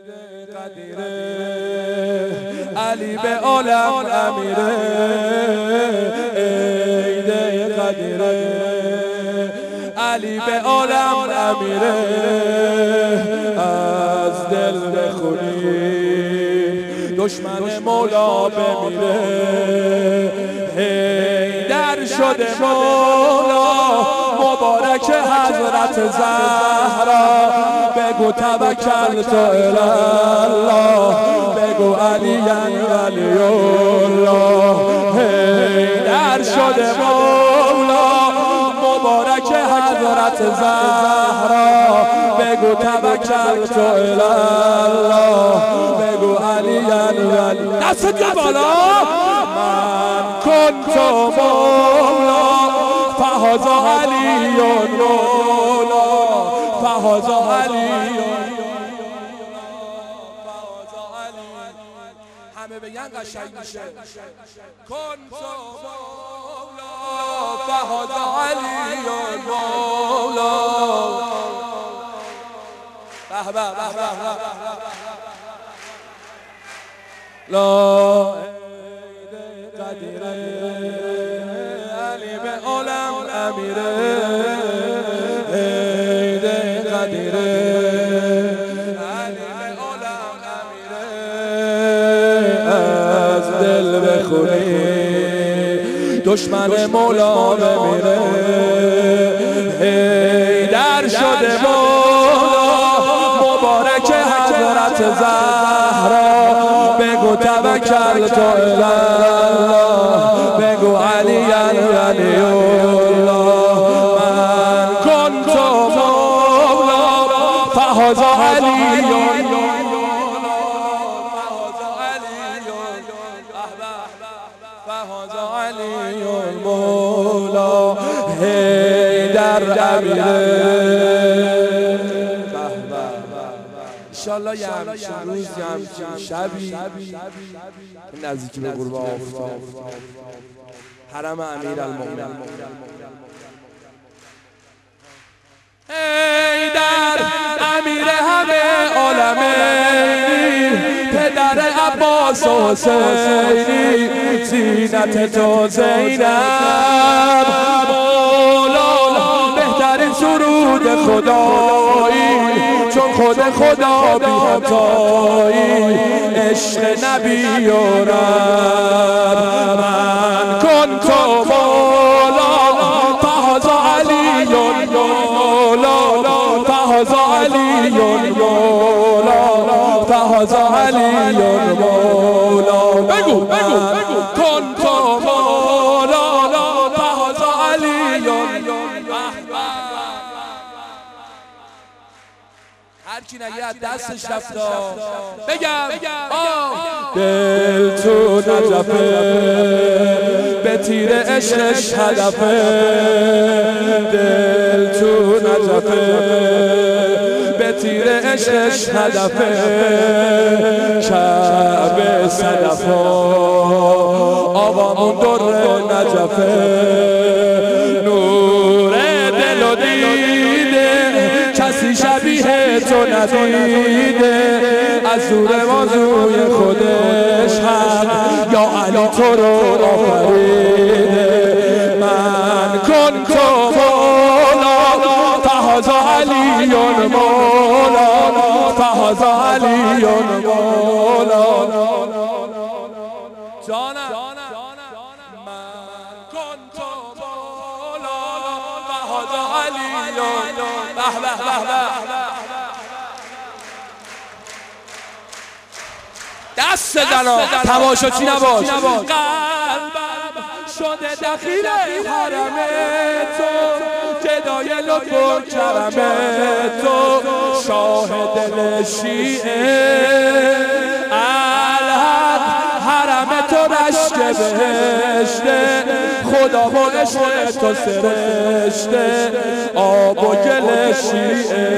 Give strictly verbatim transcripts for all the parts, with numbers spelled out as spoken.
قدیره علی به عالم امیره عید قدیره علی به عالم امیره از دل بخونی دشمن مولا بمیره حیدر شده مولا مبارک حضرت زهرا بگو توکل تو الله بگو علی ولی الله حیدر شده مولا مبارک حضرت زهرا بگو توکل تو الله بگو علی ولی دست بالا من کنت مولا فهذا علی مولا فهذا علی همه بگن قشنگ میشه کنت مولا فهذا علی مولا به به به لا قدیره علی به عالم امیره عید قدیره علی به عالم امیره از دل بخونی دشمن مولا بمیره حیدر شده مولا مبارک حضرت زهرا بگو توکل تو الله بگو علی ولی الله من کنت مولا فهذا علی فهذا علی مولا حیدر امیره انشالله یه همچین روز یه همچین شبی نزدیکی به غروب آفتاب حرم امیرالمومنین حیدر امیر همه عالمینی پدر عباس و حسینی زینت تو زینب مولا بهترین سرود خدایی چون خود خدا بی همتایی عشق نبی و رب من کنت مولا فهذا علی مولا فهذا علی مولا فهذا علی مولا بگو بگو کنت مولا فهذا علی هرکی نگه از دستش رفتا بگم دل تو نجفه به تیر عشقش هدفه دل تو نجفه به تیر عشقش هدفه کعبه صدفا آقامون در نجفه نور دل و دیده کسی شبیه تو ندیده از زور بازوی خودش حق یا علی تو رو آفریده من کنت مولا فهذا علی مولا فهذا علی مولا جانم من کنت مولا فهذا علی به به به به دست زنا تماشاچی نباش قلبم شده دخیل حرم تو گدای لطف و کرم تو شاه دل شیعه الحق حرم تو رشک بهشته خدا با عشق تو سرشته آب و گل شیعه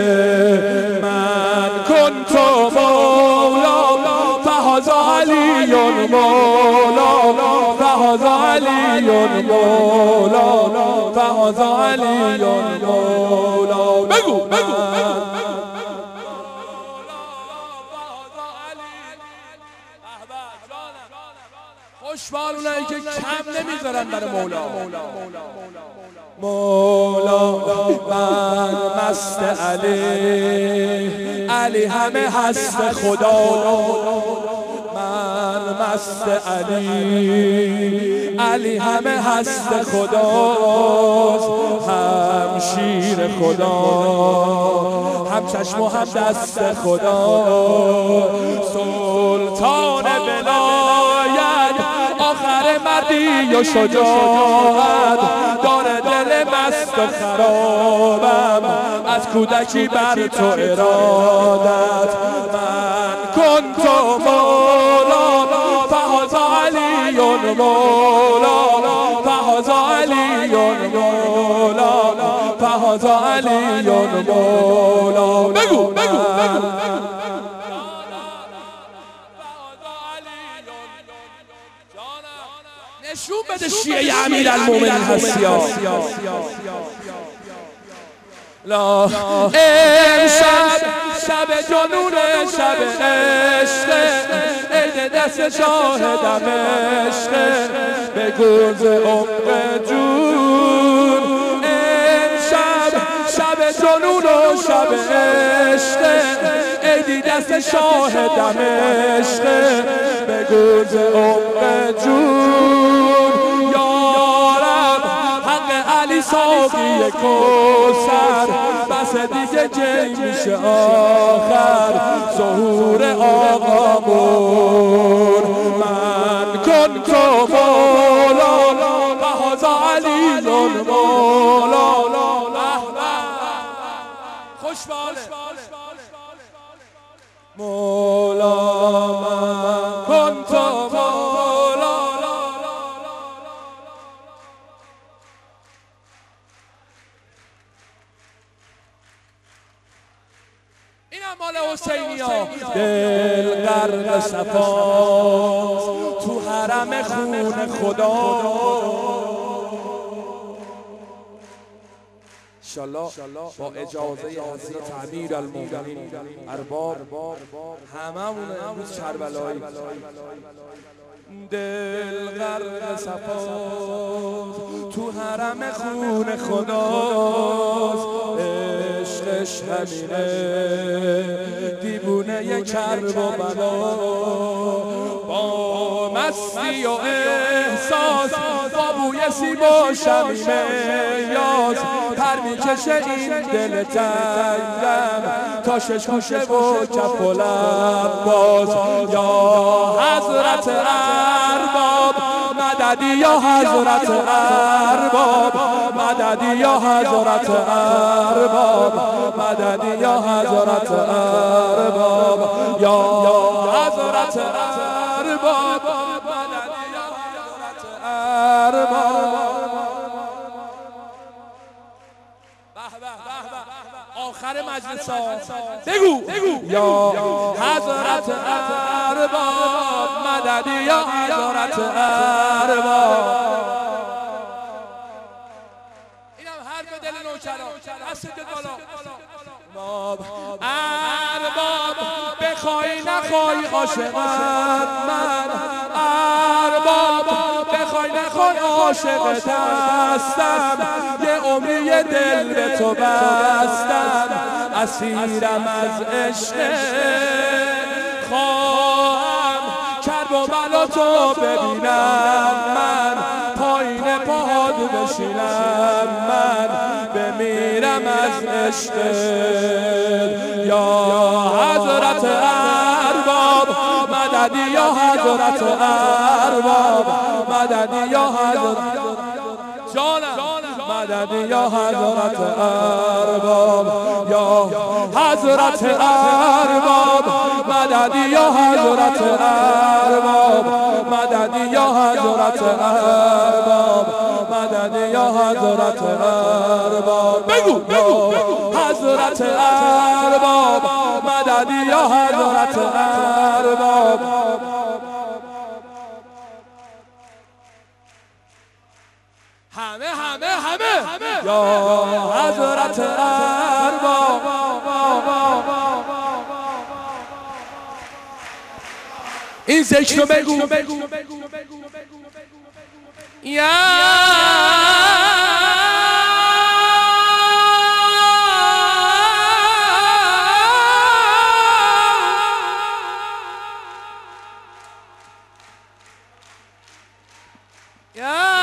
من کنت مولا فهذا علی مولا فهذا علی مولا فهذا علی مولا بگو بگو خوشبال اونایی که کم نمیذارن برای مولا. مولا من مست علی، علی همه هست خدا. من مست علی، علی همه هست خداست. هم شیر خدا، هم چشم و هم دست خدا. سلطان ولایت، آخر مردی و شجاعت. داره دل مست و خرابم، از کودکی بر تو ارادت. من کن تو مولا، فهذا علی مولا. فهذا علی مولا، فهذا علی مولا. بگو بگو بگو. نشون بده شیعه امیرالمومنین هستی ها. لا امشب شب جنون، شب عشق، عید دست شاهدم عشق. به گرز عمق جون امشب شب جنون و شب عشق، عید دست شاهدم عشق. به گرز عمق جون یارم حق علی ساقی کوثر. بس دیگه جنگ میشه آخر، ظهور آقامون. من کن تو مولا، فهذا علی مولا. خوشباله مولا، من کن تو مولا. اینم مال حسینی ها. دل غرق صفاست تو حرم خون خدا. انشالله با اجازه حضرت امیرالمومنین ارباب هممون امروز کربلایی. دل غرق صفاست تو حرم خون خداست. عشقش همینه دیوونه کرب و بلا. با مستی و احساس، با بوی سیب و شمیم یاس. پر میکشه این دل تنگم تا شش گوشه و کف و لب باز. یا حضرت ارباب مددی، یا حضرت ارباب مددی، یا حضرت ارباب مددی، یا حضرت ارباب، یا حضرت ارباب مددی، یا حضرت ارباب. آخر مجلس ها بگو بگو. یا حضرت ارباب مددی، یا حضرت ارباب. اینم حرف دل نوکران. دست بالا. ارباب بخوای نخوای عاشقم من. ارباب بخوای نخوای عاشقت هستم. یه عمری دل به تو بستم، اسیرم از عشق. خواهم کرب و بلا تو ببینم من، پایین پاهات بشینم من، بمیرم از عشق. یا حضرت ارباب مددی، یا حضرت ارباب مددی، یا حضرت جانم مددی، یا حضرت ارباب، یا حضرت ارباب مددی، یا حضرت ارباب مددی، یا حضرت ارباب مددی، یا حضرت ارباب. بگو بگو حضرت ارباب مددی، یا حضرت ارباب. همه همه همه یا حضرت ارباب. این ذکر رو بگو. یا یا